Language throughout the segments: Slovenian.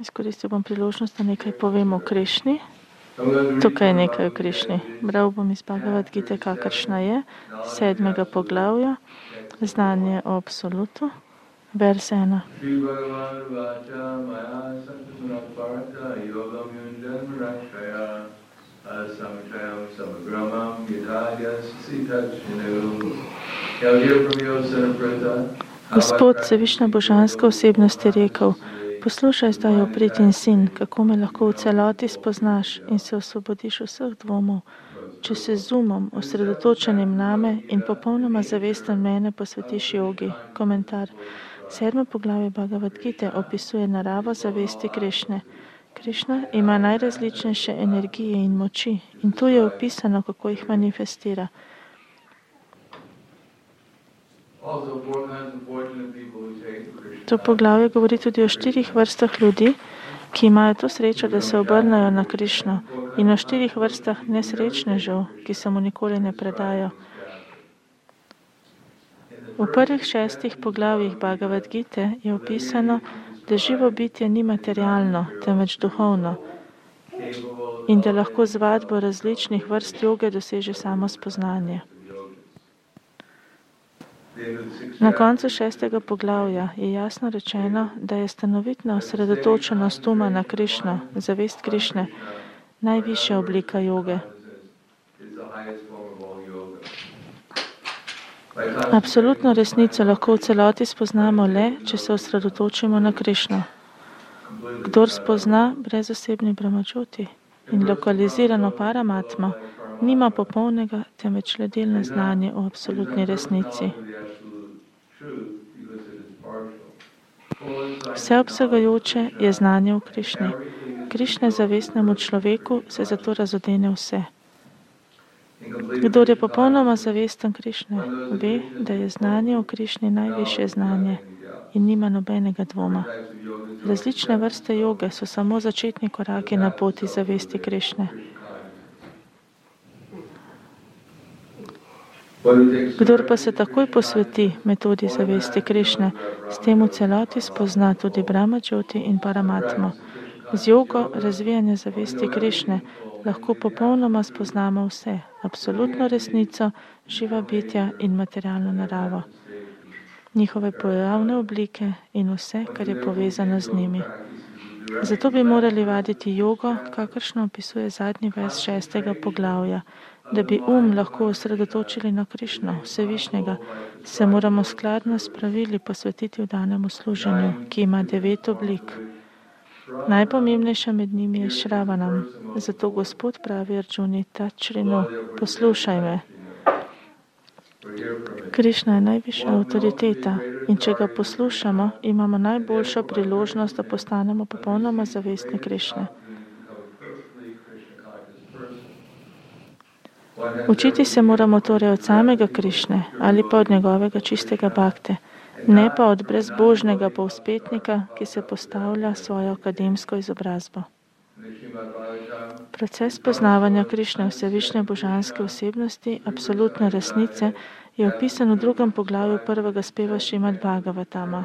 Izkoristil bom priložnost, da nekaj povem o Krišni. Tukaj je nekaj o Krišni. Bral bom iz Bhagavad Gite, kakršna je, 7. poglavja, znanje o absolutu, vers 1. Gospod, Vsevišnja božanska osebnost je rekel: poslušaj zdaj, opritin sin, kako me lahko v celoti spoznaš in se osvobodiš vseh dvomov, če se z umom, osredotočenim name in popolnoma zavesten mene posvetiš jogi. Komentar. 7. poglavje Bhagavad Gite opisuje naravo zavesti Krišne. Krišna ima najrazličnejše energije in moči in tu je opisano, kako jih manifestira. To poglavje govori tudi o 4 vrstah ljudi, ki imajo to srečo, da se obrnajo na Krišno, in o 4 vrstah nesrečnežev, ki se mu nikoli ne predajo. V prvih 6 poglavjih Bhagavad Gite je opisano, da živo bitje ni materialno, temveč duhovno in da lahko z vadbo različnih vrst joge doseže samo spoznanje. Na koncu 6. poglavja je jasno rečeno, da je stanovitna osredotočenost uma na Krišno, zavest Krišne, najvišja oblika joge. Absolutno resnico lahko v celoti spoznamo le, če se osredotočimo na Krišno. Kdor spozna brezosebni Brahmačuti in lokalizirano Paramatmo, nima popolnega, temveč le delno znanje o absolutni resnici. Vseobsegajoče je znanje o Krišni. Krišne zavestnemu človeku se zato razodene vse. Kdor je popolnoma zavesten Krišne, ve, da je znanje o Krišni najvišje znanje in nima nobenega dvoma. Različne vrste joge so samo začetni koraki na poti zavesti Krišne. Kdor pa se takoj posveti metodi zavesti Krišne, s tem v celoti spozna tudi Brahmačuti in Paramatmo. Z jogo razvijanja zavesti Krišne lahko popolnoma spoznamo vse, absolutno resnico, živa bitja in materialno naravo, njihove pojavne oblike in vse, kar je povezano z njimi. Zato bi morali vaditi jogo, kakršno opisuje zadnji vers 6. poglavja. Da bi lahko osredotočili na Krišno, Vsevišnjega, se moramo skladno s pravili posvetiti vdanemu služenju, ki ima 9 oblik. Najpomembnejša med njimi je Šravanam. Zato Gospod pravi Arjuni Tačrinu: poslušaj me. Krišna je najvišja avtoriteta in če ga poslušamo, imamo najboljšo priložnost, da postanemo popolnoma zavestni Krišne. Učiti se moramo torej od samega Krišne ali pa od njegovega čistega bhakte, ne pa od brezbožnega povzpetnika, ki se postavlja svojo akademsko izobrazbo. Proces poznavanja Krišne, Vsevišnje božanske osebnosti, absolutne resnice, je opisan v 2. poglavju 1. speva Šrimad Bhagavatama.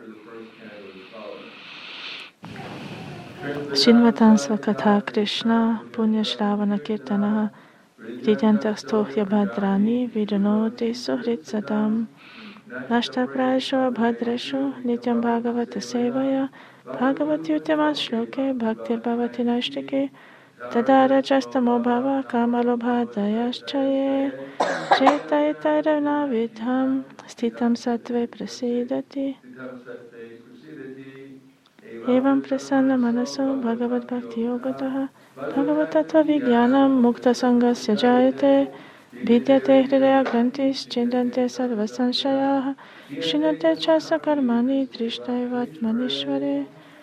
Šinvatan svakatha Krišna, punja šravana kirtanaha, Ridjantah stohya bhadrani vidanoti suhrit sadam. Nashta prayasho bhadresho nityam bhagavata sevaya bhagavati utyamat shloke bhaktir bhavati naishtike tadara chastamo bhava kamalo bhadayaschaye chetayitayravna vidham stitam sattve prasidati. Evam prasanna manaso bhagavad bhakti yogataha Bhagavatattva vijnanam mukta sangasya jayate vidyate hridaya grantis chindante sarva sanshayah shinate chasa karmani drishtaivatmanishvare.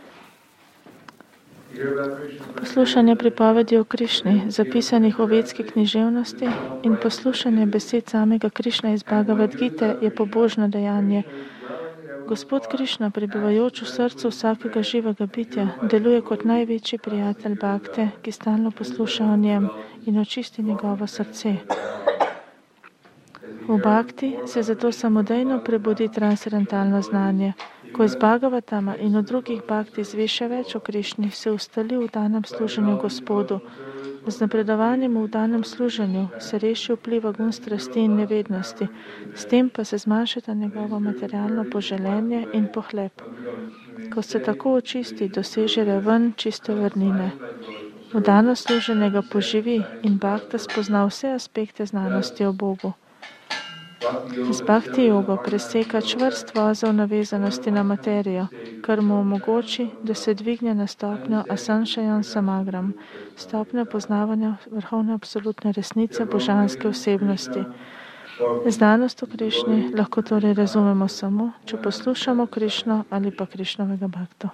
Poslušanje pripovedi o Krišni, zapisanih v vedski književnosti, in poslušanje besed samega Krišne iz Bhagavad Gite je pobožno dejanje. Gospod Krišna, prebivajoč v srcu vsakega živega bitja, deluje kot največji prijatelj bhakte, ki stalno posluša o njem in očisti njegovo srce. V bhakti se zato samodejno prebudi transcendentalno znanje. Ko iz Bhagavatama in v drugih bhakti izveše več o Krišni, se ustali v danem služenju Gospodu. Z napredovanjem v danem služenju se reši vpliva gun strasti in nevednosti, s tem pa se zmanjšata njegovo materialno poželenje in pohlep. Ko se tako očisti, doseže raven čiste vrnine. V dano služenje ga poživi in bhakta spozna vse aspekte znanosti o Bogu. Z bhakti jogo preseka čvrst vozel navezanosti na materijo, kar mu omogoči, da se dvigne na stopnjo asanšajan samagram, stopnjo poznavanja vrhovne absolutne resnice božanske osebnosti. Znanost o Krišni lahko torej razumemo samo, če poslušamo Krišno ali pa Krišnovega bhakto.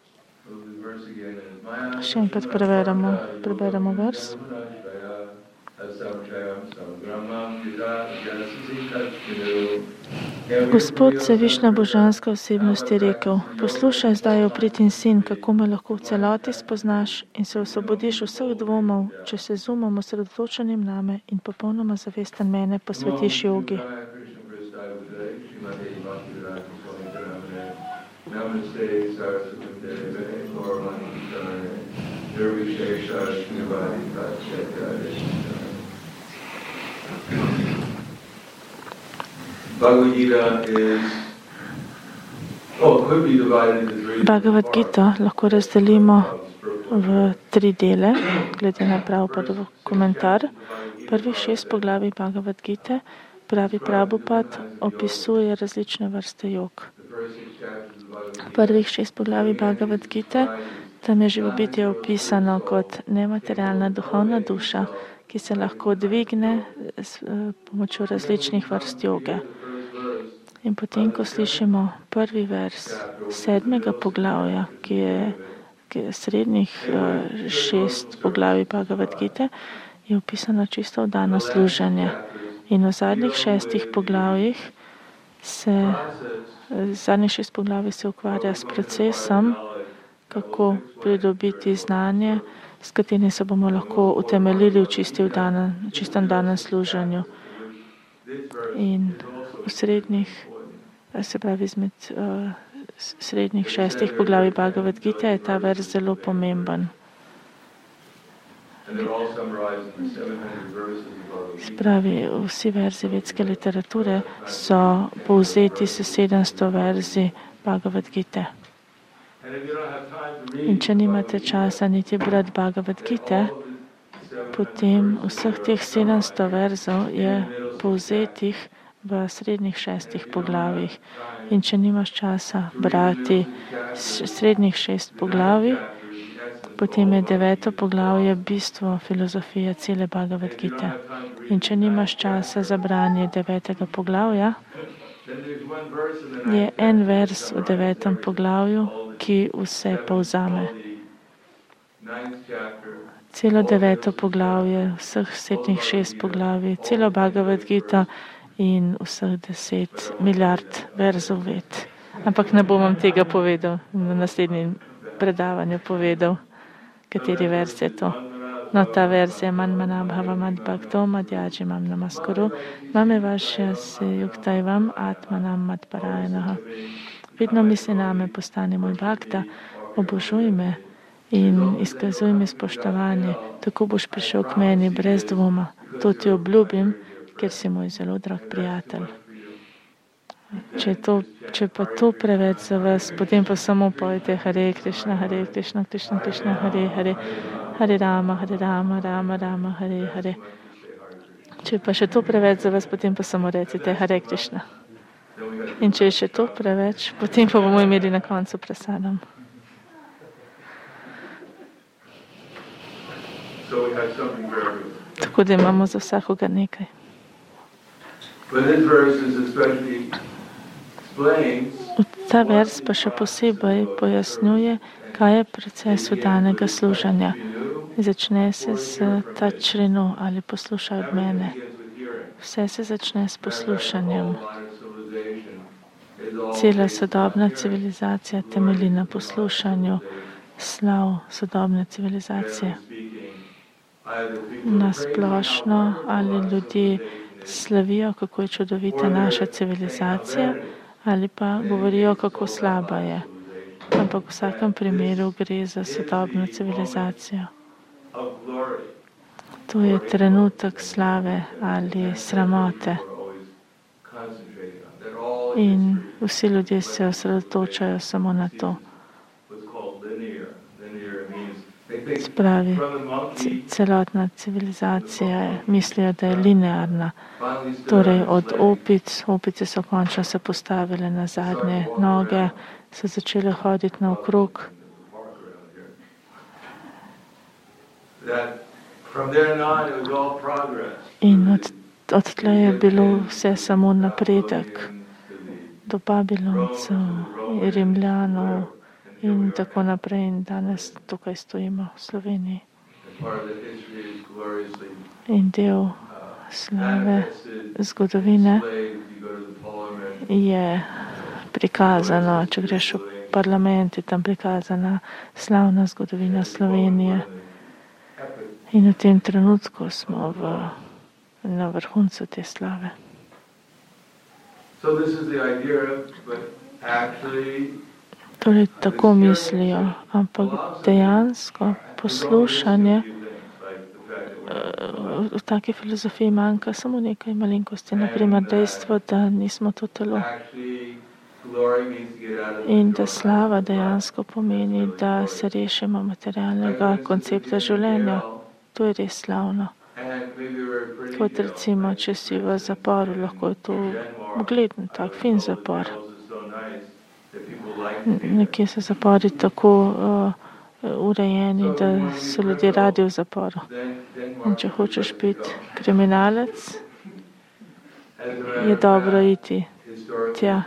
Še enkrat preberemo vers. Gospod Vsevišnja božanska osebnost je rekel: poslušaj zdaj, opritin sin, kako me lahko v celoti spoznaš in se osvobodiš vseh dvomov, če se z umom osredotočenim name in popolnoma zavesten mene posvetiš jogi. Bhagavad Gita lahko razdelimo v 3 dele, glede na Prabhupadov komentar. Prvih 6 poglavij Bhagavad Gite pravi Prabhupad opisuje različne vrste jog. Prvih 6 poglavij Bhagavad Gite, tam je živobitje opisano kot nematerialna duhovna duša, ki se lahko dvigne s pomočjo različnih vrst joge. In potem, ko slišimo prvi vers 7. poglavja, ki je srednjih 6 poglavij Bhagavad Gite, je opisano čisto vdano služenje. In v zadnjih 6 poglavjih zadnjih 6 poglavij se ukvarja s procesom, kako pridobiti znanje, s katerim se bomo lahko utemeljili v čistem danem služenju. In v izmed srednjih 6 poglavij Bhagavad Gite je ta vers zelo pomemben. Spravi, vsi verzi vedske literature so povzeti s 700 verzi Bhagavad Gite. In če nimate časa niti brati Bhagavad Gite, potem vseh teh 700 verzov je povzetih v srednjih 6 poglavjih. In če nimaš časa brati srednjih 6 poglavij, potem je 9. poglavje bistvo filozofije cele Bhagavad Gite. In če nimaš časa za branje 9. poglavja, je en vers v 9. poglavju, ki vse povzame. Celo 9. poglavje, vseh 6 poglavij, celo Bhagavad Gita in vseh 10 milijard verzov ved. Ampak ne bom vam tega povedal, na naslednjem predavanju povedal, kateri vers je to. No, ta vers je manmanabhava madbhakto madhyajimam namaskuru mame vašya se yuktajvam atmanam madparayanaha. Vedno misli name, postani moj bhakta, obožuj me in izkazuj mi spoštovanje, tako boš prišel k meni brez dvoma. To ti obljubim, ker si moj zelo drag prijatelj. Če pa to preveč za vas, potem pa samo pojte Hare Krishna, Krishna Krishna, Hare Hare, Hare Rama, Rama Rama, Hare Hare. Če pa še to preveč za vas, potem pa samo recite Hare Krishna. In če je še to preveč, potem pa bomo imeli na koncu prasadam. Tako da imamo za vsakoga nekaj. Ta vers pa še posebej pojasnjuje, kaj je proces vdanega služenja. Začne se s tačrinu ali poslušaj od mene. Vse se začne s poslušanjem. Cela sodobna civilizacija temelji na poslušanju slav sodobne civilizacije. Na splošno ali ljudje slavijo, kako je čudovita naša civilizacija, ali pa govorijo, kako slaba je. Ampak v vsakem primeru gre za sodobno civilizacijo. To je trenutek slave ali sramote. In vsi ljudje se osredotočajo samo na to. Spravi, celotna civilizacija mislijo, da je linearna. Torej od opice so končno se postavile na zadnje noge, so začele hoditi naokrog. In od tle je bilo vse samo napredek do Babiloncev, Rimljanov in tako naprej. In danes tukaj stojimo v Sloveniji. In del slave zgodovine je prikazano, če greš v parlament, je tam prikazana slavna zgodovina Slovenije. In v tem trenutku smo na vrhuncu te slave. Torej, tako mislijo, ampak dejansko poslušanje v taki filozofiji manjka samo nekaj malenkosti, naprimer dejstvo, da nismo to telo. In da slava dejansko pomeni, da se rešimo materialnega koncepta življenja. To je res slavno. Kot recimo, če si v zaporu, lahko je to ugleden, tak fin zapor. Nekje so zapori tako urejeni, da so ljudje radi v zaporu. In če hočeš biti kriminalec, je dobro iti tja.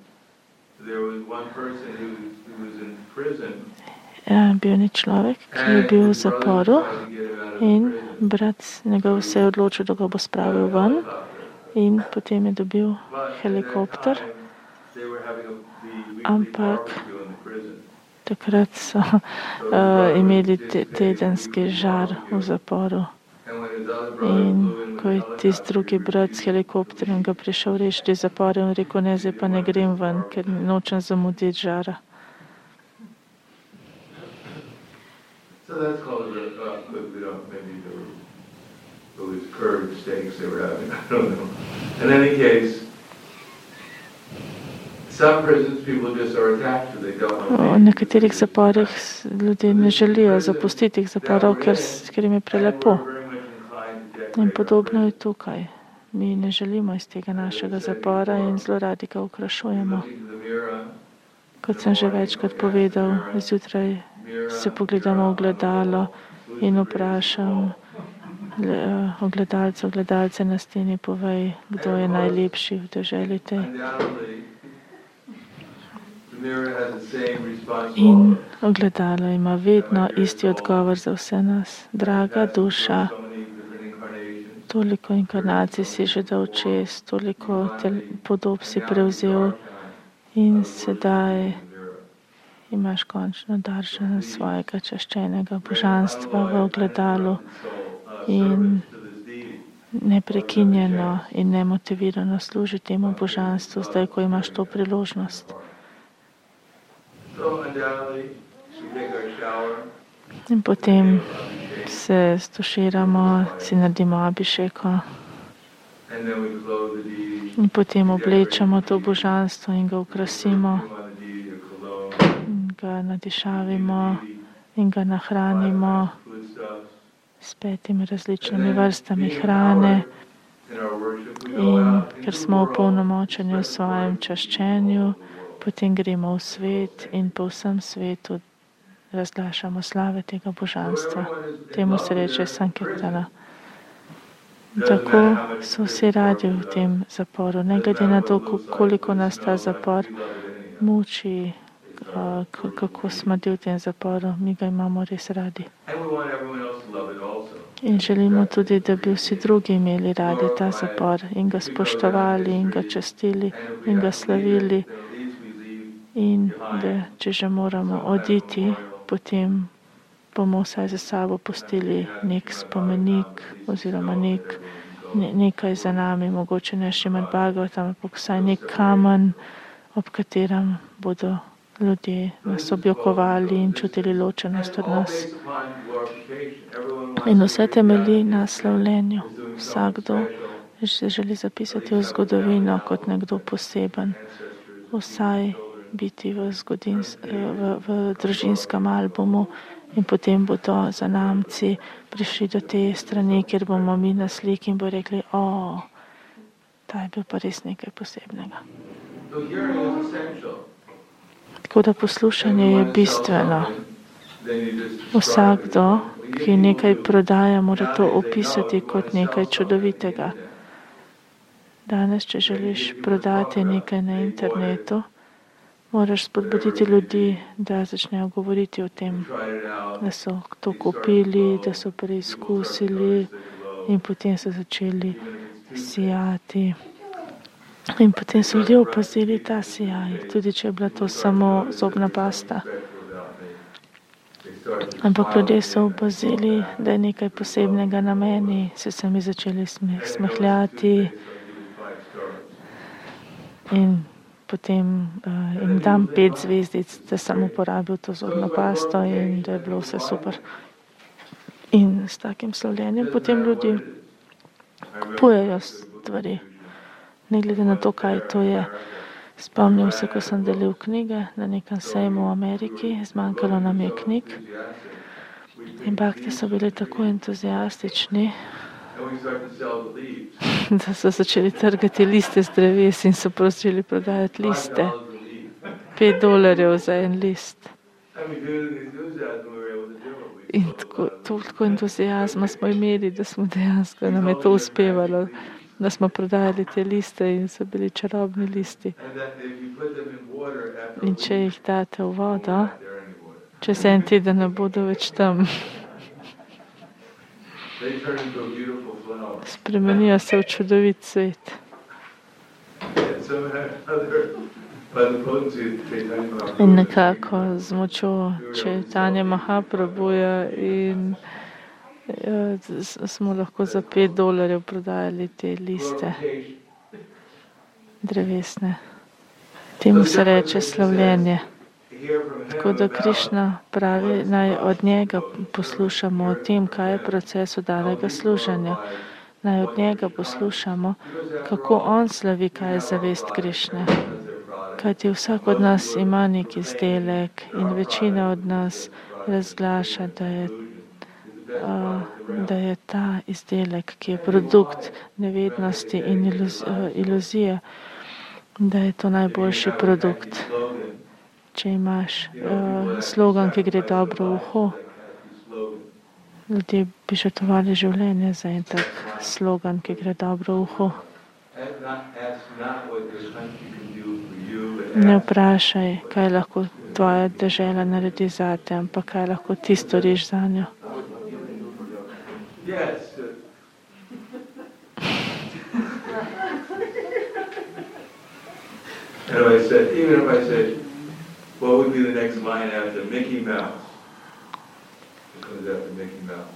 Bil je človek, ki je bil v zaporu in brat njegov se je odločil, da ga bo spravil ven in potem je dobil helikopter. Ampak takrat so imeli tedenski žar v zaporu. In ko je tisti drugi brat s helikopterjem ga prišel rešiti iz zapora in rekel, ne, zdaj pa ne grem ven, ker nočem zamuditi žara. So that's called maybe those curved stakes they were having. I don't know. In any case, some prisons people just are attached to. They don't want to. V nekaterih zaporih ljudje ne želijo zapustiti teh zaporov, ker jim je prelepo. In podobno je tukaj. Mi ne želimo iz tega našega zapora in zelo radi ga okrašujemo. Kot sem že večkrat povedal, zjutraj se pogledamo v ogledalo in vprašam ogledalce na steni, povej, kdo je najlepši v deželi tej. In ogledalo ima vedno isti odgovor za vse nas. Draga duša, toliko inkarnacij si že dal čez, toliko podob si prevzel in sedaj imaš končno daržen svojega čaščenega božanstva v ogledalu in neprekinjeno in nemotivirano služi temu božanstvu, zdaj, ko imaš to priložnost. In potem se stuširamo, si naredimo abišeko in potem oblečemo to božanstvo in ga okrasimo, ga nadišavimo in ga nahranimo s 5 različnimi vrstami hrane. In ker smo opolnomočeni v svojem čaščenju, potem gremo v svet in po vsem svetu razglašamo slave tega božanstva. Temu se reče Sankirtana. Tako so vsi radi v tem zaporu, ne glede na to, koliko nas ta zapor muči, kako smrdi v tem zaporu, mi ga imamo res radi. In želimo tudi, da bi vsi drugi imeli radi ta zapor in ga spoštovali in ga častili in ga slavili. In da če že moramo oditi, potem bomo vsaj za sabo pustili nek spomenik oziroma nekaj za nami, mogoče ne Šrimad Bhagavatam, ampak vsaj nek kamen ob katerem bodo ljudje nas objokovali in čutili ločenost od nas. In vse temelji na slavljenju. Vsakdo se želi zapisati v zgodovino kot nekdo poseben, vsaj biti v družinskem albumu, in potem bodo zanamci prišli do te strani, kjer bomo mi na sliki in bo rekli, ta je bil pa res nekaj posebnega. Tako da poslušanje je bistveno. Vsakdo, ki nekaj prodaja, mora to opisati kot nekaj čudovitega. Danes, če želiš prodati nekaj na internetu, moraš spodbuditi ljudi, da začnejo govoriti o tem, da so to kupili, da so preizkusili in potem so začeli sijati. In potem so ljudje opazili ta sijaj, tudi če je bila to samo zobna pasta. Ampak ljudje so opazili, da je nekaj posebnega na meni, so mi začeli smehljati in potem jim dam 5 zvezdic, da sem uporabil to zobno pasto in da je bilo vse super. In s takim slavljenjem potem ljudi kupujejo stvari, ne glede na to, kaj to je. Spomnim se, ko sem delil knjige na nekem sejmu v Ameriki, zmanjkalo nam je knjig in bakti so bili tako entuzijastični, da so začeli trgati liste z dreves in so prosili prodajati liste. $5 za en list. In toliko entuzijazma smo imeli, da smo dejansko, nam je to uspevalo, da smo prodajali te liste in so bili čarobni listi. In če jih date v vodo, čez en teden ne bodo več tam. Spremenijo se v čudovit svet. In nekako z močjo Čaitanje Mahaprabhuja in smo lahko za $5 prodajali te liste drevesne. Temu se reče slavljenje. Tako da Krišna pravi, naj od njega poslušamo o tem, kaj je proces oddanega služenja. Naj od njega poslušamo, kako on slavi, kaj je zavest Krišne. Kajti vsak od nas ima nek izdelek in večina od nas razglaša, da je ta izdelek, ki je produkt nevednosti in iluzije, da je to najboljši produkt. Če imaš slogan, ki gre dobro v uho, ljudje bi žrtvovali življenje za en tak slogan, ki gre dobro v uho. Ne vprašaj, kaj lahko tvoja dežela naredi zate, ampak kaj lahko ti storiš za njo. Even if I said, what would be the next line after Mickey Mouse? What comes after Mickey Mouse?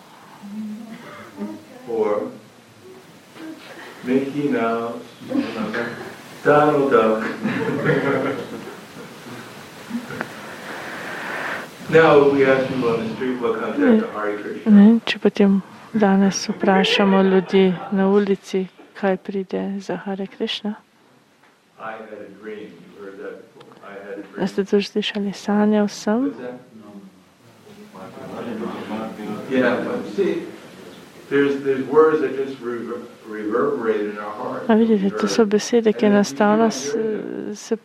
Or Mickey Mouse, Donald Duck. Now we ask people on the street what comes after Hare Krishna. Če potem danes vprašamo ljudi na ulici, kaj pride za Hare Krishna. I had a dream. You heard that before? I had a dream. Ste to slišali? Sanjal sem. Yeah, but see, there's words that just reverberate in our heart. A vidite, to so besede, ki enostavno se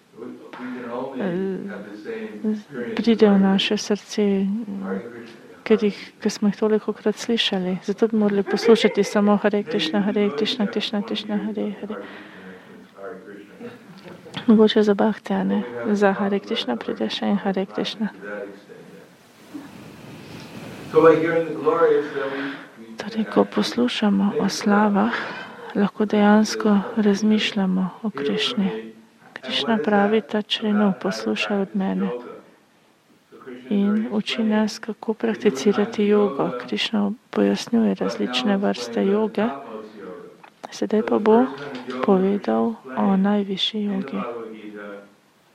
pridejo v naše srce, ker smo jih tolikokrat slišali. Zato bi morali poslušati samo Hare Krishna, Hare Krishna, Krishna Krishna, Hare Hare. Mogoče za bhakti, a ne? Za Hare Krishna pride še in Hare Krishna. Torej, ko poslušamo o slavah, lahko dejansko razmišljamo o Krišni. Krišna pravi ta črenu, poslušaj od mene. In uči nas, kako prakticirati jogo. Krišna pojasnjuje različne vrste joge. Sedaj pa bo povedal o najvišji jogi.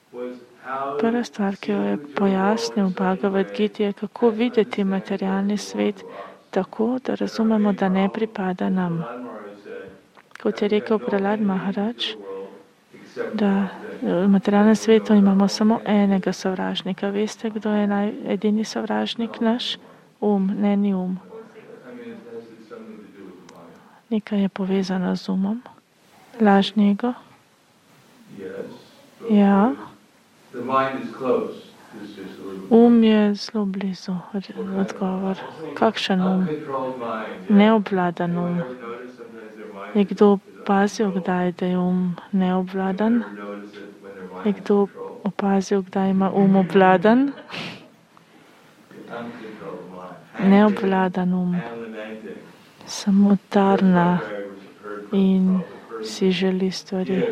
Prva stvar, ki jo je pojasnil Bhagavad Gita, je, kako videti materialni svet tako, da razumemo, da ne pripada nam. Kot je rekel Prahlad Maharaj, da v materialnem svetu imamo samo enega sovražnika. Veste, kdo je edini sovražnik naš? Ne ni um. Nekaj je povezano z umom. Lažni ego. Ja. Je zelo blizu odgovor. Kakšen Neobvladan Je kdo opazil, kdaj da je neobvladan? Je kdo opazil, kdaj ima obvladan? Neobvladan samo tarna in si želi stvari.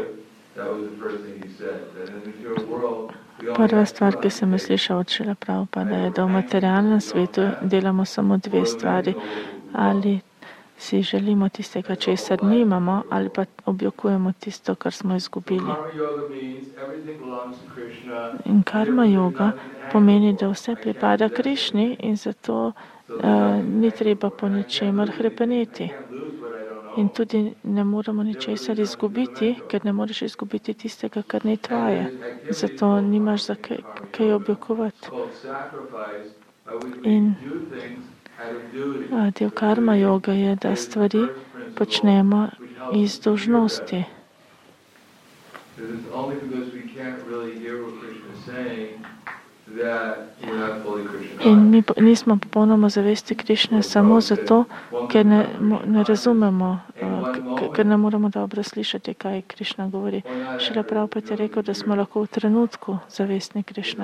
Prva stvar, ki sem jo slišal od Šrila Prabhupada, je, da v materialnem svetu delamo samo dve stvari. Ali si želimo tistega, česar nimamo, ali pa objokujemo tisto, kar smo izgubili. In karma yoga pomeni, da vse pripada Krišni in zato ni treba po ničemer hrepeneti. In tudi ne moremo ničesar izgubiti, ker ne moreš izgubiti tistega, kar ni tvoje. Zato nimaš za kaj objokovati. In del karma yoga je, da stvari počnemo iz dolžnosti. In mi nismo popolnoma zavesti Krišne samo zato, ker ne razumemo, ker ne moremo dobro slišati, kaj Krišna govori. Šrila Prabhupada je rekel, da smo lahko v trenutku zavestni Krišne.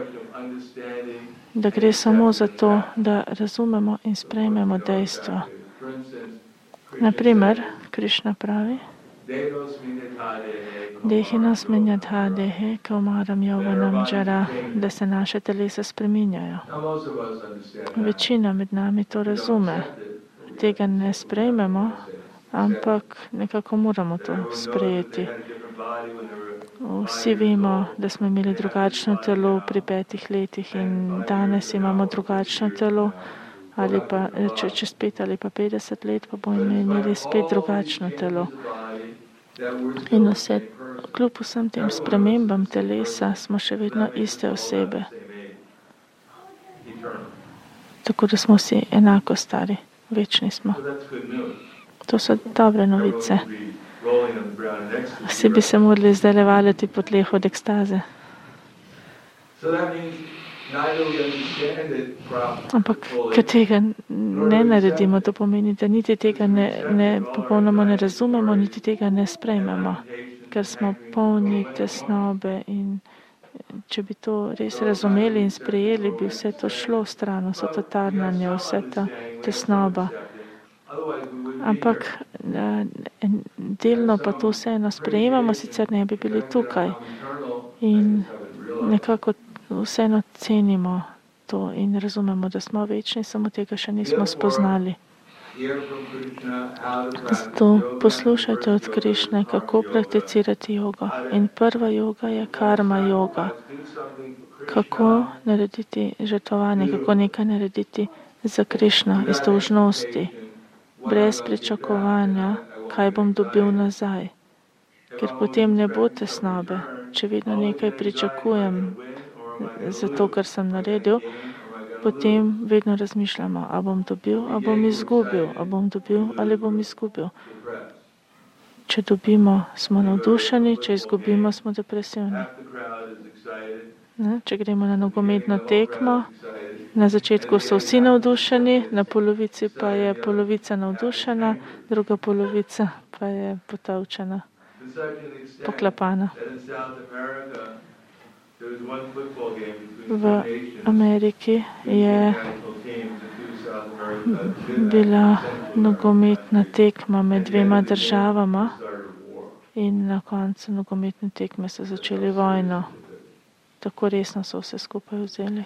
Da gre samo za to, da razumemo in sprejmemo dejstvo. Naprimer, Krišna pravi, Dehinosmin yadhadehe kaumaram yauvanam jara, da se naše telesa spreminjajo. Večina med nami to razume. Tega ne sprejmemo, ampak nekako moramo to sprejeti. Vsi vemo, da smo imeli drugačno telo pri 5 letih in danes imamo drugačno telo, ali pa čez 5 ali pa 50 let pa bomo imeli spet drugačno telo. In kljub vsem tem spremembam telesa smo še vedno iste osebe. Tako da smo vsi enako stari, večni smo. To so dobre novice. Vsi bi se morali zdaj valjati po tleh od ekstaze. Ampak, ker tega ne naredimo, to pomeni, da niti tega ne popolnoma ne razumemo, niti tega ne sprejmemo, ker smo polni tesnobe in če bi to res razumeli in sprejeli, bi vse to šlo stran, vse to tarnanje, vse ta tesnoba. Ampak delno pa to vseeno sprejemamo, sicer ne bi bili tukaj. In nekako vseeno cenimo to in razumemo, da smo večni, samo tega še nismo spoznali. Zato poslušajte od Krišne, kako prakticirati jogo. In prva joga je karma joga. Kako narediti žrtvovanje, kako nekaj narediti za Krišno iz dolžnosti, brez pričakovanja, kaj bom dobil nazaj. Ker potem ne bo tesnobe, če vedno nekaj pričakujem za to, kar sem naredil, potem vedno razmišljamo, a bom dobil, a bom izgubil, a bom dobil ali bom izgubil. Če dobimo, smo navdušeni, če izgubimo, smo depresivni. Če gremo na nogometno tekmo, na začetku so vsi navdušeni, na polovici pa je polovica navdušena, druga polovica pa je potavčena, poklapana. V Ameriki je bila nogometna tekma med 2 državama in na koncu nogometne tekme so začeli vojno. Tako resno so vse skupaj vzeli.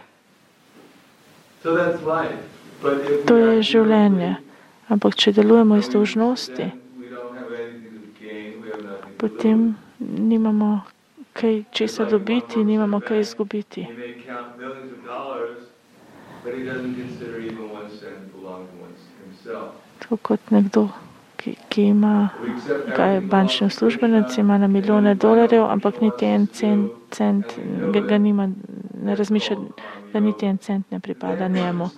To je življenje. Ampak če delujemo iz dolžnosti, potem nimamo kaj česa dobiti, nimamo kaj izgubiti. He may count millions of dollars, but he doesn't consider even 1 cent belong to himself. Tako kot nekdo, ki ima, kaj bančni uslužbenec, ima na milijone dolarjev, ampak niti en cent ga nima, ne razmišlja, da niti en cent ne pripada njemu.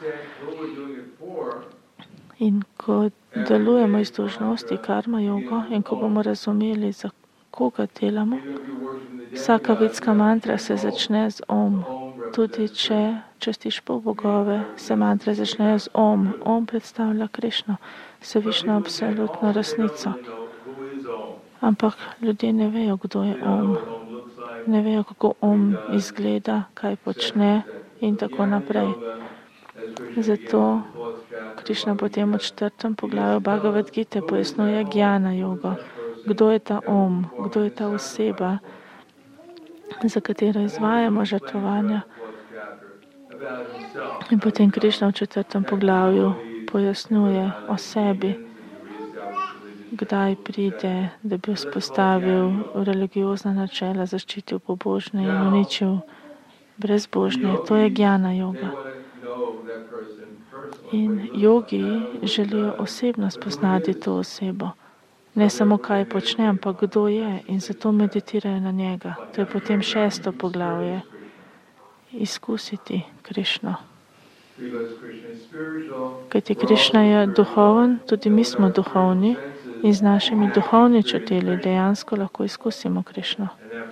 In ko delujemo iz dolžnosti karma jogo in ko bomo razumeli, za koga delamo, vsaka vedska mantra se začne z om. Tudi če častiš polbogove, se mantra začne z om. Om predstavlja Krišno, Vsevišnjo absolutno resnico. Ampak ljudje ne vejo, kdo je om. Ne vejo, kako om izgleda, kaj počne in tako naprej. Zato Krišna potem v 4. poglavju Bhagavad Gite pojasnjuje Gjana jogo. Kdo je ta om, kdo je ta oseba, za katero izvajamo žrtvovanja. In potem Krišna v 4. poglavju pojasnjuje o sebi, kdaj pride, da bi vzpostavil religiozna načela, zaščitil pobožne in uničil brezbožne. To je Gjana joga. In jogi želijo osebno spoznati to osebo. Ne samo kaj počne, ampak kdo je, in zato meditirajo na njega. To je potem 6. poglavje. Izkusiti Krišno. Kajti Krišna je duhoven, tudi mi smo duhovni in z našimi duhovni čutili dejansko lahko izkusimo Krišno.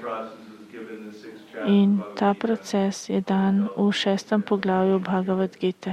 In ta proces je dan v 6. poglavju Bhagavad Gite.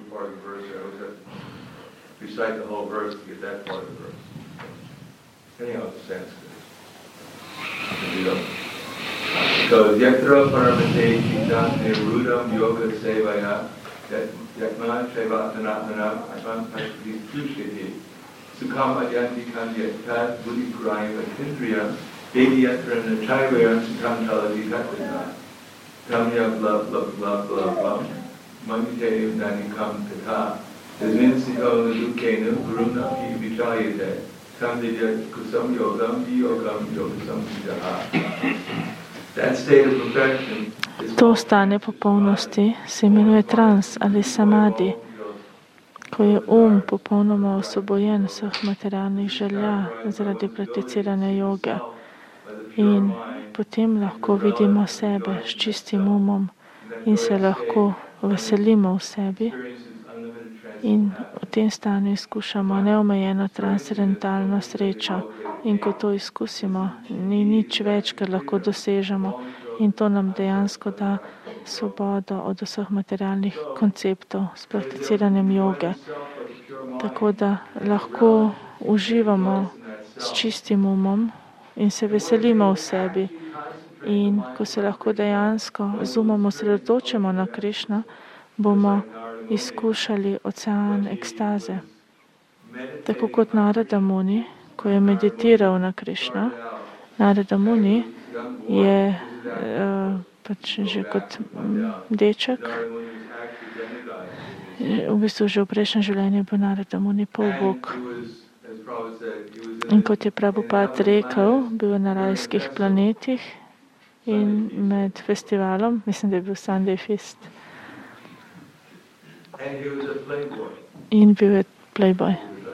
So, yatra paramate chitane rudam yoga sevaya yatma shaivatanatana avanpati tushiti sukham adyanti kandyata buddhi purayam atindriya devi yatra nachayvaya sukham taladi katana kamya blah blah blah blah blah mamite nanikam tata desmin sikho dukenu guruna pi vichayate samdidya kusam yogam yogam yogasam siddha. To stanje popolnosti se imenuje trans ali samadhi, ko je popolnoma osvobojen vseh materialnih želja zaradi prakticiranja joge. In potem lahko vidimo sebe s čistim umom in se lahko veselimo v sebi. In v tem stanju izkušamo neomejeno transcendentalno srečo. In ko to izkusimo, ni nič več, kar lahko dosežemo. In to nam dejansko da svobodo od vseh materialnih konceptov s prakticiranjem joge. Tako da lahko uživamo s čistim umom in se veselimo v sebi. In ko se lahko dejansko z umom osredotočimo na Krišno, bomo izkušali ocean ekstaze. Tako kot Narada Muni, ko je meditiral na Krišno, Narada Muni je pač že kot deček, v bistvu že v prejšnjem življenju bil Narada Muni polbog. In kot je Prabhupada rekel, bil je na rajskih planetih in med festivalom, mislim, da je bil Sunday Fest. In bil je playboy.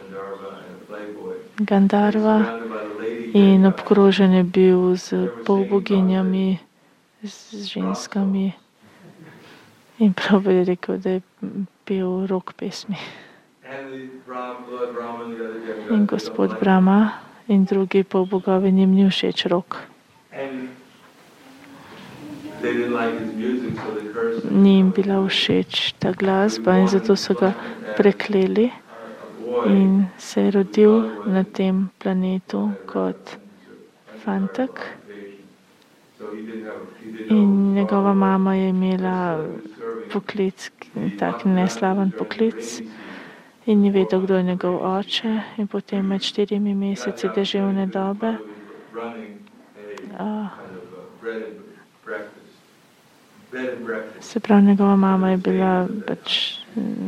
Gandharva in obkrožen je bil z polboginjami, z ženskami. In prav je rekel, da je pel rock pesmi. In gospod Brahma in drugi polbogovi njim ni všeč rock. Ni jim bila všeč ta glasba in zato so ga prekleli. In se je rodil na tem planetu kot fantek. In njegova mama je imela poklic, tak neslaven poklic in ni vedel, kdo je njegov oče. In potem med 4 meseci deževne dobe se pravi, njegova mama je bila pač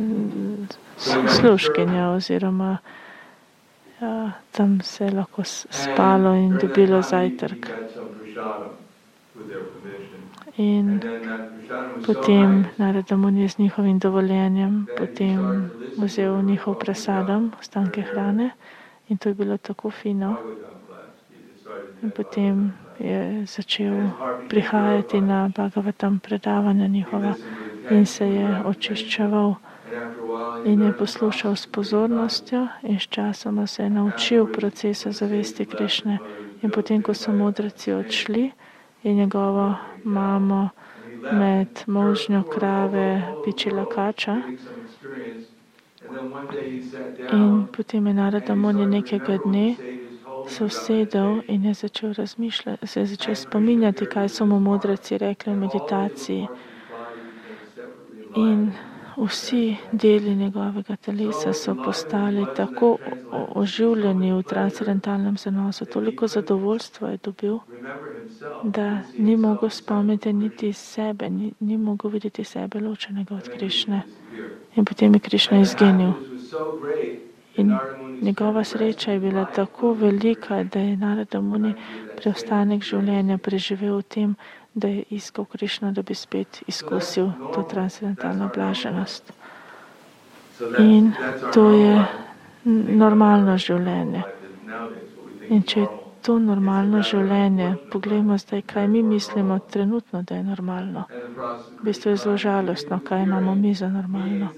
služkinja oziroma tam se je lahko spalo in dobilo zajtrk. In potem Narada Muni z njihovim dovoljenjem potem vzel njihov prasadam, ostanke hrane, in to je bilo tako fino. In potem je začel prihajati na Bhagavatam predavanja njihova in se je očiščeval in je poslušal s pozornostjo in sčasoma se je naučil procesa zavesti Krišne. In potem, ko so mudraci odšli, je njegovo mamo med molžnjo krave pičila kača. In potem je Narada Muni nekega dne se usedel in je začel razmišljati, se je začel spominjati, kaj so mu mudraci rekli v meditaciji. In vsi deli njegovega telesa so postali tako oživljeni v transcendentalnem zanosu, toliko zadovoljstva je dobil, da ni mogel spomniti niti sebe, ni mogel videti sebe ločenega od Krišne. In potem je Krišna izginil. In njegova sreča je bila tako velika, da je Narada Muni preostanek življenja preživel v tem, da je iskal Krišno, da bi spet izkusil to transcendentalno blaženost. In to je normalno življenje. In če je to normalno življenje, poglejmo zdaj, kaj mi mislimo trenutno, da je normalno. V bistvu je zelo žalostno, kaj imamo mi za normalno.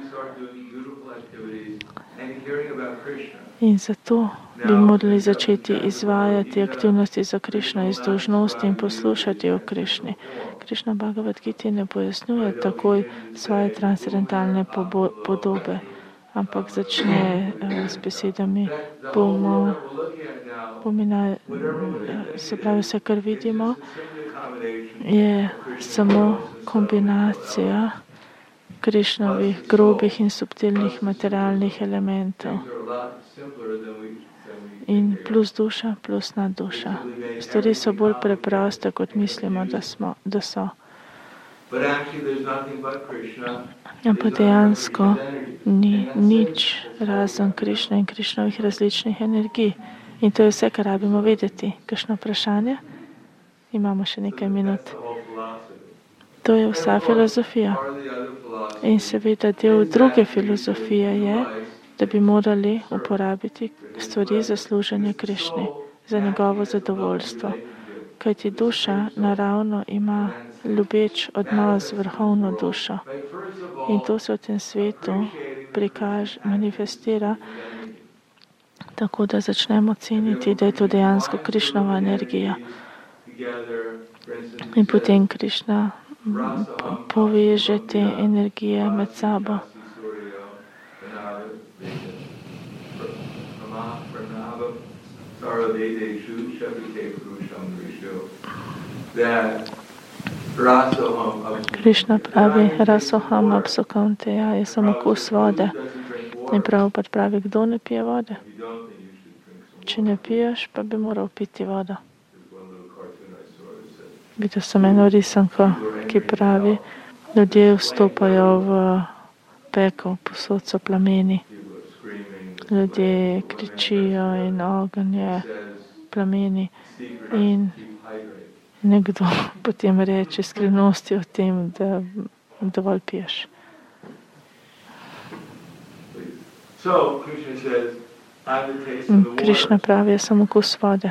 In zato bi morali začeti izvajati aktivnosti za Krišno iz dolžnosti in poslušati o Krišni. Krišna Bhagavad Gita ne pojasnjuje takoj svoje transcendentalne podobe, ampak začne s besedami se pravi, vse, kar vidimo, je samo kombinacija Krišnovih grobih in subtilnih materialnih elementov. In plus duša, plus nadduša. Stvari so bolj preproste, kot mislimo, da so. Ampak dejansko ni nič razen Krišne in Krišnovih različnih energij. In to je vse, kar rabimo vedeti. Kakšno vprašanje? Imamo še nekaj minut. To je vsa filozofija. In seveda del druge filozofije je, da bi morali uporabiti stvari za služenje Krišni, za njegovo zadovoljstvo. Kajti duša naravno ima ljubeč odnos z vrhovno dušo. In to se v tem svetu manifestira tako, da začnemo ceniti, da je to dejansko Krišnova energija. In potem Krišna poveže te energije med sabo. Krišna pravi, rasoham apsukamteja, je samo okus vode. In Prabhupada pravi, kdo ne pije vode? Če ne piješ, pa bi moral piti vodo. Videl sem eno risanko, ki pravi, ljudje vstopajo v pekel, posod so plameni. Ljudje kričijo in ogenj je plameni. In nekdo potem reče skrivnosti o tem, da dovolj piješ. Krišna pravi, je samo okus vode.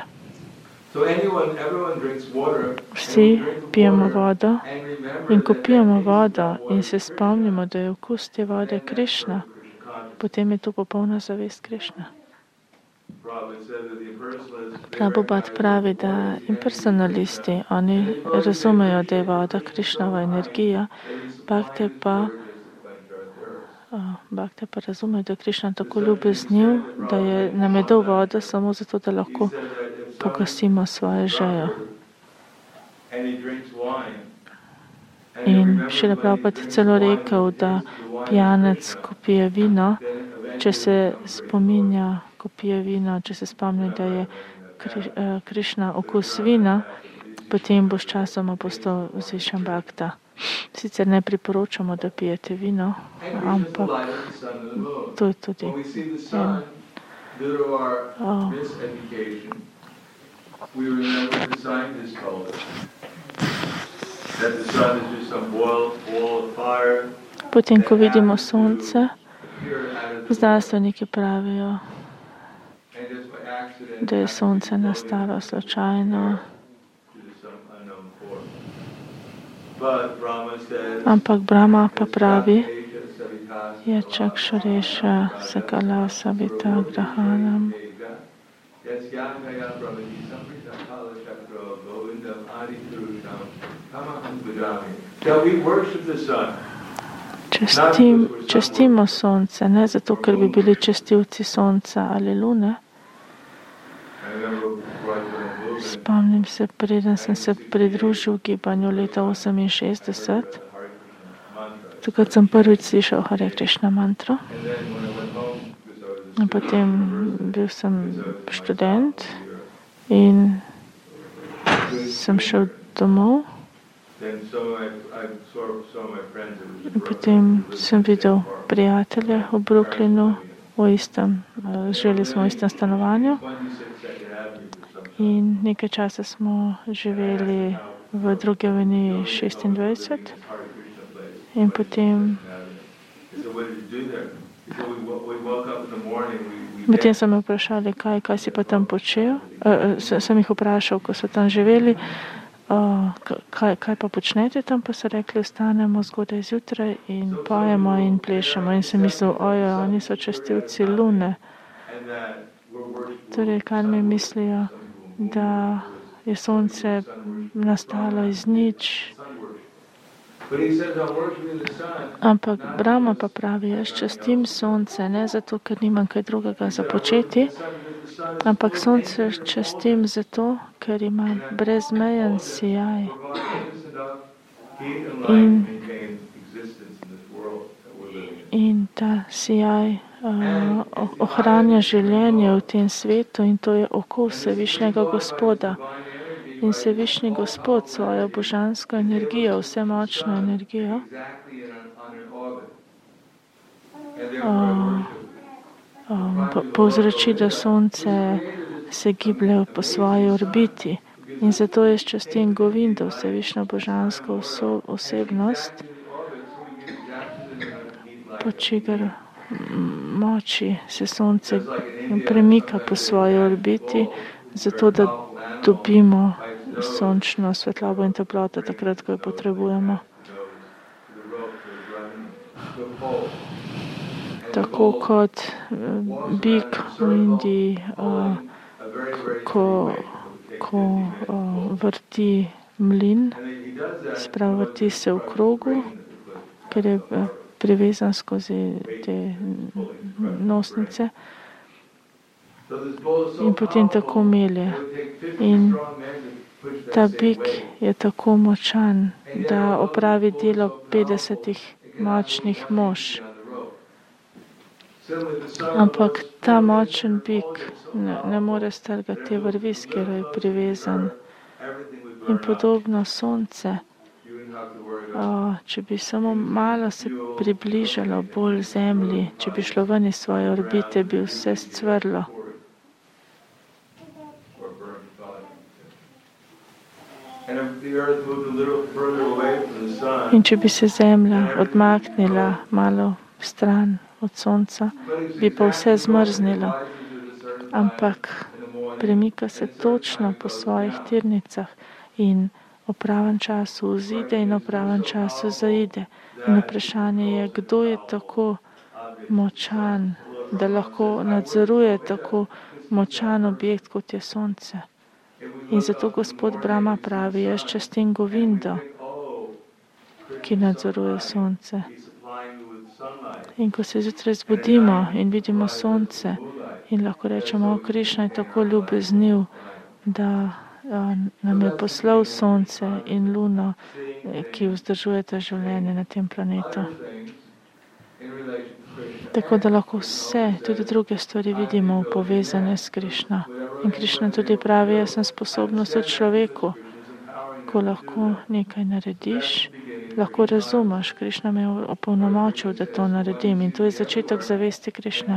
Vsi pijemo vodo in ko pijemo vodo in se spomnimo, da je okus te vode Krišna, potem je to popolna zavest Krišna. Prabhupada pravi, da impersonalisti, oni razumejo, da je voda Krišnova energija, Bhakte pa razumejo, da je Krišna tako ljubeznil, da je nam je dal vodo samo zato, da lahko pogasimo svoje žejo. In Šrila Prabhupada je celo rekel, da pijanec, ko pije vino, če se spominja, ko pije vino, če se spomni, da je Krišna okus vina, potem bo s časoma postal vzvišen bhakta. Sicer ne priporočamo, da pijete vino, ampak to je tudi that the sun is just some ball of fire. Potem, ko vidimo sonce, znanstveniki pravijo, da je sonce nastalo slučajno. Ampak Brahma pa pravi, je Čakšureša Sakala Savita Grahanam. Častimo sonce, ne zato, ker bi bili častilci sonca ali lune. Spomnim se, preden sem se pridružil gibanju leta 68, takrat sem prvič slišal Hare Krishna mantro. In potem bil sem študent in sem šel domov. In potem sem videl prijatelje v Brooklynu, živeli smo v istem stanovanju. In nekaj časa smo živeli v drugi aveniji 26. In potem so me vprašali, kaj si pa tam počel. Sem jih vprašal, ko so tam živeli, kaj pa počnete tam, pa so rekli, vstanemo zgodaj zjutraj in pojemo in plešemo. In sem mislil, oni so častilci lune. Torej, kar mi mislijo, da je sonce nastalo iz nič. Ampak Brahma pa pravi, jaz častim sonce, ne zato, ker nimam kaj drugega za početi, ampak sonce častim zato, ker ima brezmejen sijaj. In ta sijaj ohranja življenje v tem svetu in to je oko Vsevišnjega Gospoda. In Vsevišnji Gospod svojo božansko energijo, vsemočno energijo, povzroči, da sonce se giblje po svoji orbiti. In zato jaz častim Govindu, Vsevišnjo božansko osebnost, po čigar moči se sonce premika po svoji orbiti, zato da dobimo sončno svetlobo in toploto takrat, ko jo potrebujemo. Tako kot bik v Indiji, ko vrti mlin, vrti se v krogu, ker je privezan skozi te nosnice in potem tako melje. In ta bik je tako močan, da opravi delo 50 močnih mož. Ampak ta močen bik ne more strgati te vrvi, s katero je privezan. In podobno sonce, če bi samo malo se približalo bolj zemlji, če bi šlo ven iz svoje orbite, bi vse scvrlo. In če bi se zemlja odmaknila malo stran od sonca, bi pa vse zmrznilo. Ampak premika se točno po svojih tirnicah in v pravem času vzide in v pravem času zaide. In vprašanje je, kdo je tako močan, da lahko nadzoruje tako močan objekt, kot je sonce. In zato gospod Brahma pravi, jaz častim Govindo, ki nadzoruje sonce. In ko se zjutraj zbudimo in vidimo sonce in lahko rečemo, Krišna je tako ljubezniv, da nam je poslal sonce in luno, ki vzdržujeta življenje na tem planetu. Tako da lahko vse, tudi druge stvari vidimo povezane s Krišno. In Krišna tudi pravi, jaz sem sposobnost v človeku. Ko lahko nekaj narediš, lahko razumeš. Krišna me je opolnomočil, da to naredim. In to je začetek zavesti Krišne.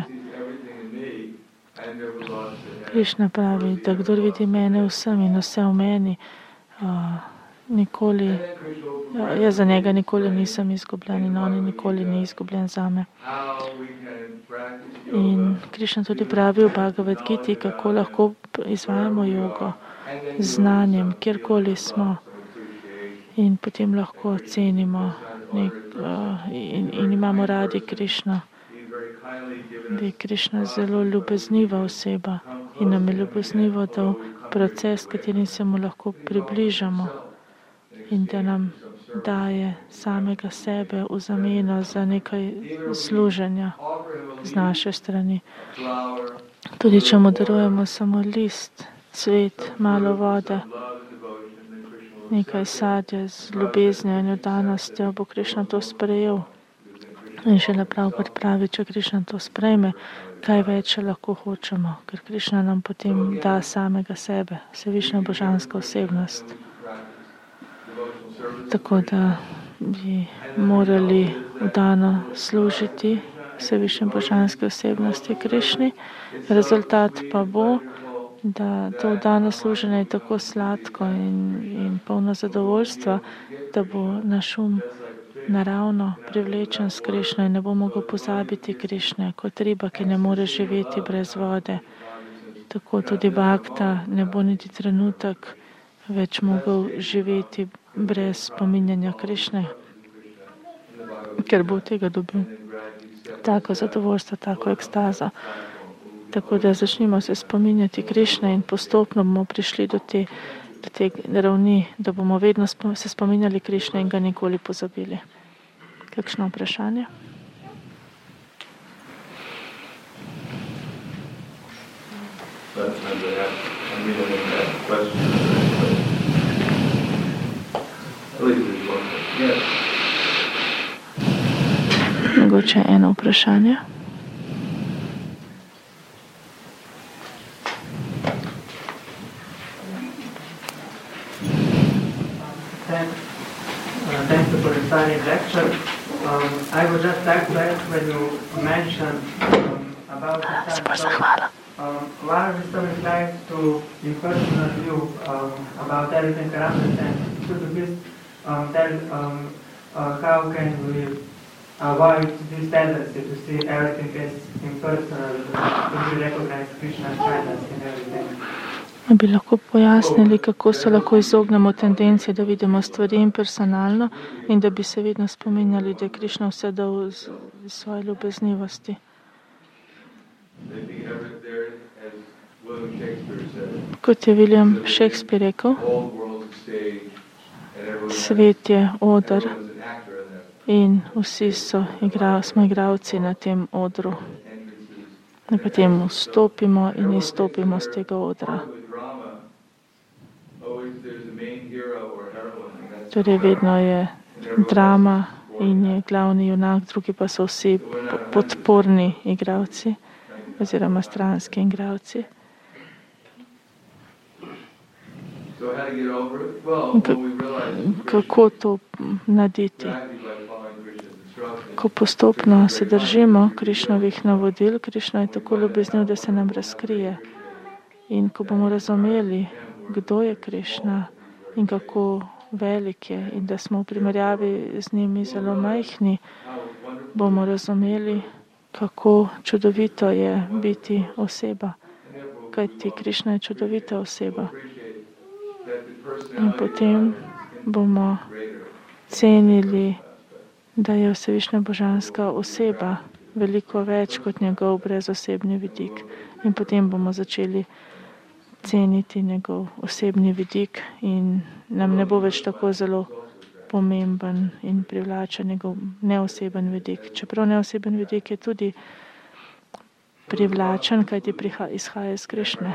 Krišna pravi, da kdor vidi mene vsem in vse v meni, nikoli, jaz za njega nikoli nisem izgubljen in on nikoli ni izgubljen zame. In Krišna tudi pravi v Bhagavad Giti, kako lahko izvajamo jogo z znanjem, kjerkoli smo. In potem lahko cenimo in imamo radi Krišno. Da je Krišna zelo ljubezniva oseba in nam je ljubeznivo dal proces, katerim se mu lahko približamo in da nam daje samega sebe v zameno za nekaj služenja z naše strani. Tudi če mu darujemo samo list, cvet, malo vode, nekaj sadja z ljubeznijo in oddanostjo, bo Krišna to sprejel. In šele Prabhupada pravi, če Krišna to sprejme, kaj več lahko hočemo, ker Krišna nam potem da samega sebe, vsevišnja božanska osebnost. Tako da bi morali vdano služiti vsevišnje božanske osebnosti Krišni. Rezultat pa bo, da to vdano služenje je tako sladko in polno zadovoljstva, da bo naš naravno privlečen s Krišno in ne bo mogel pozabiti Krišne, kot riba, ki ne more živeti brez vode. Tako tudi Bhakta ne bo niti trenutek več mogel živeti brez spominjanja Krišne, ker bo tega dobil tako zadovoljstvo, tako ekstazo. Tako da začnimo se spominjati Krišne in postopno bomo prišli do te ravni, da bomo vedno se spominjali Krišne in ga nikoli pozabili. Kakšno vprašanje? Mogoče eno vprašanje. Thank you for inspiring lecture. I would just like to ask when you mentioned about the subject, why are we so inclined to impersonal view about everything around us, and could you please tell how can we avoid this tendency to see everything as impersonal, to we recognize Krishna's presence in everything? Bi lahko pojasnili, kako se lahko izognemo tendenciji, da vidimo stvari impersonalno in da bi se vedno spominjali, da je Krišna vse dal iz svoje ljubeznivosti. Kot je William Shakespeare rekel, svet je oder in vsi smo igralci na tem odru. In potem vstopimo in izstopimo z tega odra. Torej vedno je drama in je glavni junak, drugi pa so vsi podporni igralci oziroma stranski igralci. Kako to narediti? Ko postopno se držimo Krišnovih navodil, Krišna je tako ljubezniv, da se nam razkrije. In ko bomo razumeli, kdo je Krišna in kako velik je in da smo v primerjavi z njimi zelo majhni, bomo razumeli, kako čudovito je biti oseba. Kajti Krišna je čudovita oseba. In potem bomo cenili, da je vsevišnja božanska oseba veliko več kot njegov brezosebni vidik. In potem bomo začeli ceniti njegov osebni vidik in nam ne bo več tako zelo pomemben in privlačen njegov neoseben vidik. Čeprav neoseben vidik je tudi privlačen, kajti izhaja iz Krišne.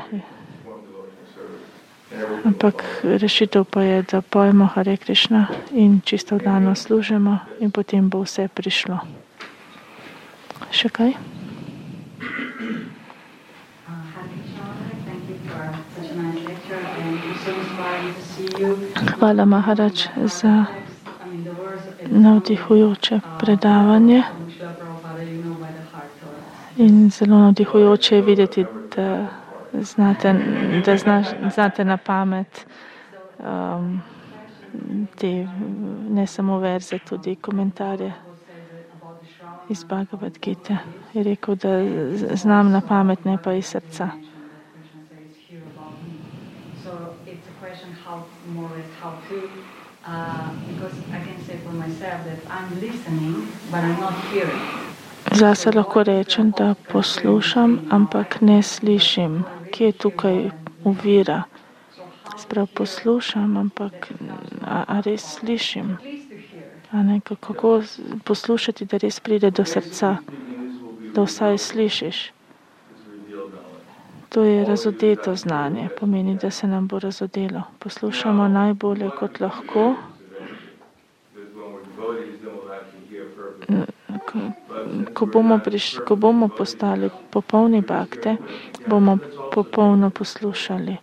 Ampak rešitev pa je, da pojmo Hare Krišna in čisto vdano služimo in potem bo vse prišlo. Še kaj? Hvala Maharaj za navdihujoče predavanje. In zelo navdihujoče je videti, da znate na pamet te ne samo verze, tudi komentarje iz Bhagavad Gite. Je rekel, da znam na pamet, ne pa iz srca. Zase lahko rečem, da poslušam, ampak ne slišim. Kje je tukaj ovira? Sprav poslušam, ampak a res slišim? Kako poslušati, da res pride do srca, da vsaj slišiš? To je razodeto znanje, pomeni, da se nam bo razodelo. Poslušamo najbolje, kot lahko. Ko bomo postali popolni bhakte, bomo popolno poslušali.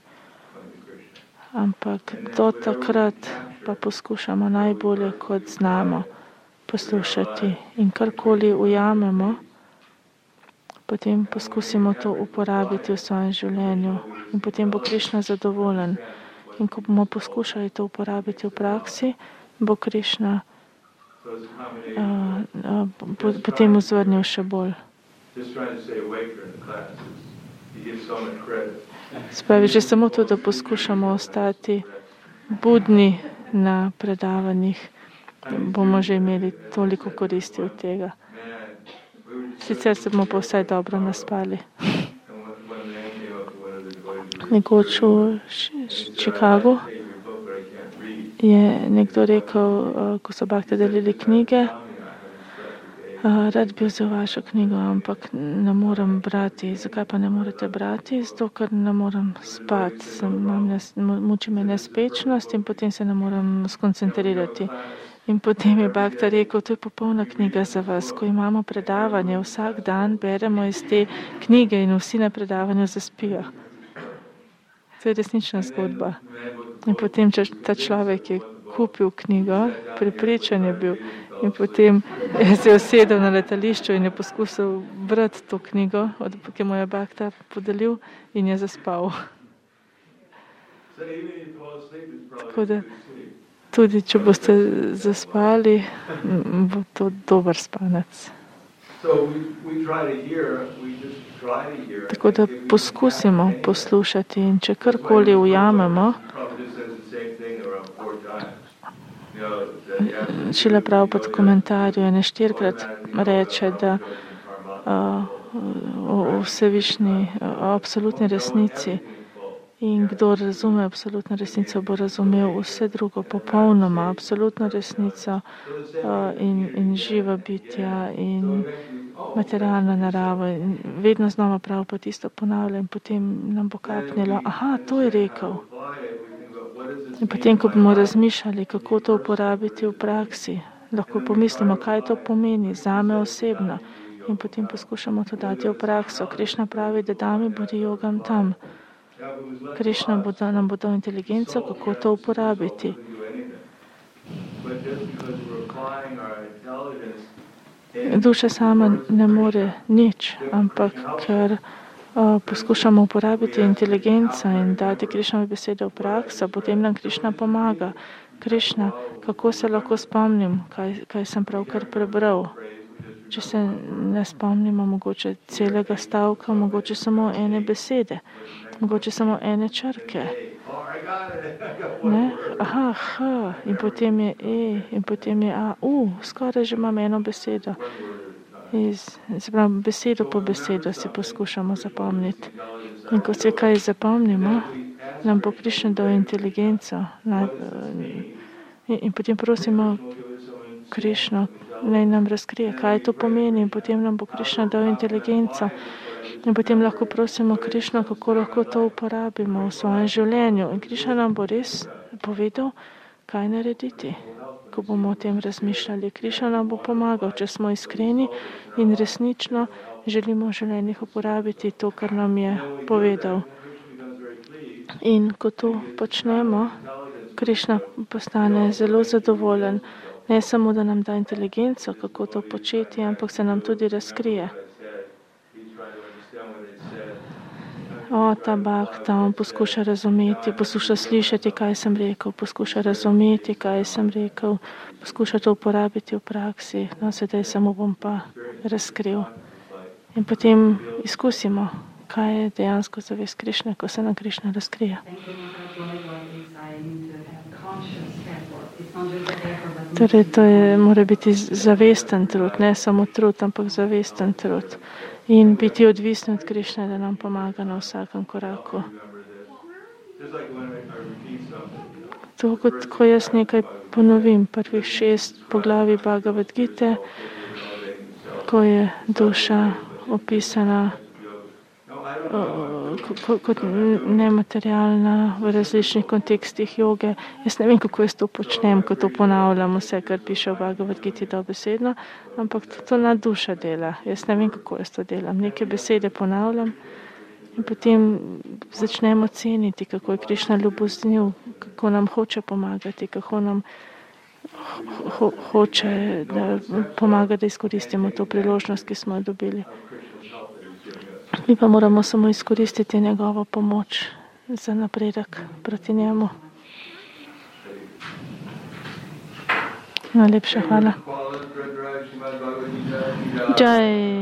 Ampak do takrat pa poskušamo najbolje, kot znamo poslušati. In karkoli ujamemo, potem poskusimo to uporabiti v svojem življenju. In potem bo Krišna zadovoljen. In ko bomo poskušali to uporabiti v praksi, bo Krišna potem vzvrnil še bolj. Spravi, že samo to, da poskušamo ostati budni na predavanjih, bomo že imeli toliko koristi od tega. Sicer se bomo pa vsaj dobro naspali. Nekoč v Chicagu je nekdo rekel, ko so bhakti delili knjige, rad bi vzel vašo knjigo, ampak ne morem brati. Zakaj pa ne morete brati? Zato, ker ne morem spati. Muči me nespečnost in potem se ne morem skoncentrirati. In potem je bhakta rekel, to je popolna knjiga za vas. Ko imamo predavanje, vsak dan beremo iz te knjige in vsi na predavanju zaspijo. To je resnična zgodba. In potem ta človek je kupil knjigo, prepričan je bil, in potem se je usedel na letališču in je poskusil brati to knjigo, ki mu je bhakta podelil, in je zaspal. Tako da tudi, če boste zaspali, bo to dober spanec. Tako da poskusimo poslušati, in če karkoli ujamemo, Šrila Prabhupada v komentarju ene 4-krat reče, da o vsevišnji, o absolutni resnici, in kdo razume absolutno resnico, bo razumel vse drugo popolnoma, absolutno resnico in živa bitja in materialna narava. In vedno znova Prabhupada isto ponavlja in potem nam bo kapnilo, aha, to je rekel. In potem, ko bomo razmišljali, kako to uporabiti v praksi, lahko pomislimo, kaj to pomeni zame osebno, in potem poskušamo to dati v prakso. Krišna pravi, da dami budi jogam tam. Krišna nam bo dal inteligenco, kako to uporabiti. Duša sama ne more nič, ampak ker poskušamo uporabiti inteligenco in dati Krišnove besede v prakso, potem nam Krišna pomaga. Krišna, kako se lahko spomnim, kaj sem pravkar prebral? Če se ne spomnimo mogoče celega stavka, mogoče samo ene besede, mogoče samo ene črke. Ne? Aha, H, in potem je E, in potem je A, skoraj že imam eno besedo. Se pravi, besedo po besedo si poskušamo zapomniti. In ko se kaj zapomnimo, nam bo Krišna dal inteligenco. In potem prosimo Krišno, naj nam razkrije, kaj to pomeni, in potem nam bo Krišna dal inteligenco. In potem lahko prosimo Krišno, kako lahko to uporabimo v svojem življenju. In Krišna nam bo res povedal, kaj narediti, ko bomo o tem razmišljali. Krišna nam bo pomagal, če smo iskreni in resnično želimo v življenjih uporabiti to, kar nam je povedal. In ko to počnemo, Krišna postane zelo zadovoljen. Ne samo, da nam da inteligenco, kako to početi, ampak se nam tudi razkrije. ta bakta, on poskuša razumeti, poskuša slišati, kaj sem rekel, poskuša razumeti, kaj sem rekel, poskuša to uporabiti v praksi. No, sedaj samo bom pa razkril. In potem izkusimo, kaj je dejansko zavest Krišne, ko se nam Krišna razkrije. Torej, to mora biti zavesten trud, ne samo trud, ampak zavesten trud. In biti odvisni od Krišne, da nam pomaga na vsakem koraku. To, kot ko jaz nekaj ponovim, prvih 6 poglavij Bhagavad Gite, ko je duša opisana kot nematerialna v različnih kontekstih joge. Jaz ne vem, kako jaz to počnem, ko to ponavljam, vse, kar piše v Bhagavad Giti dobesedno, ampak to na duša dela. Jaz ne vem, kako jaz to delam. Neke besede ponavljam in potem začnemo ceniti, kako je Krišna ljubostljiv, kako nam hoče pomagati, kako nam hoče pomaga, da izkoristimo to priložnost, ki smo jo dobili. Mi pa moramo samo izkoristiti njegovo pomoč za napredek proti njemu. Najlepša hvala. Jai